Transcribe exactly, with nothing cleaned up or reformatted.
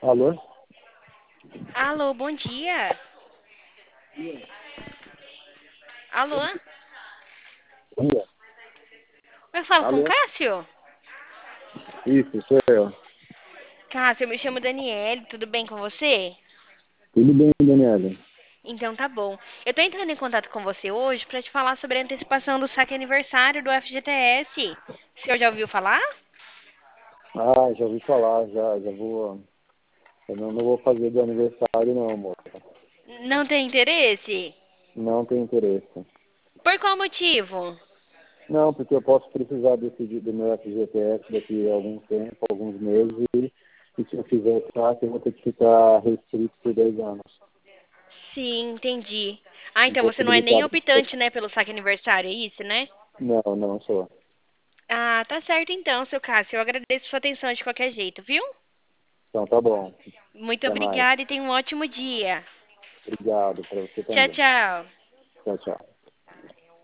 Alô? Alô, bom dia. Alô? Bom dia. Eu falo com o Alô? Cássio? Isso, sou eu. Cássio, eu me chamo Daniele, tudo bem com você? Tudo bem, Daniela? Então tá bom. Eu tô entrando em contato com você hoje pra te falar sobre a antecipação do saque aniversário do F G T S. O senhor já ouviu falar? Ah, já ouvi falar, já, já vou. Eu não, não vou fazer do aniversário, não, amor. Não tem interesse? Não tem interesse. Por qual motivo? Não, porque eu posso precisar desse, do meu F G T S daqui a algum tempo, alguns meses, e, e se eu fizer saque, eu vou ter que ficar restrito por dois anos. Sim, entendi. Ah, então você não é nem Impossibilitado. optante, né, pelo saque aniversário, é isso, né? Não, não sou. Ah, tá certo então, seu Cássio. Eu agradeço sua atenção de qualquer jeito, viu? Então tá bom. Muito Até mais. obrigada e tenha um ótimo dia. Obrigado para você Tchau, também. tchau. Tchau, tchau.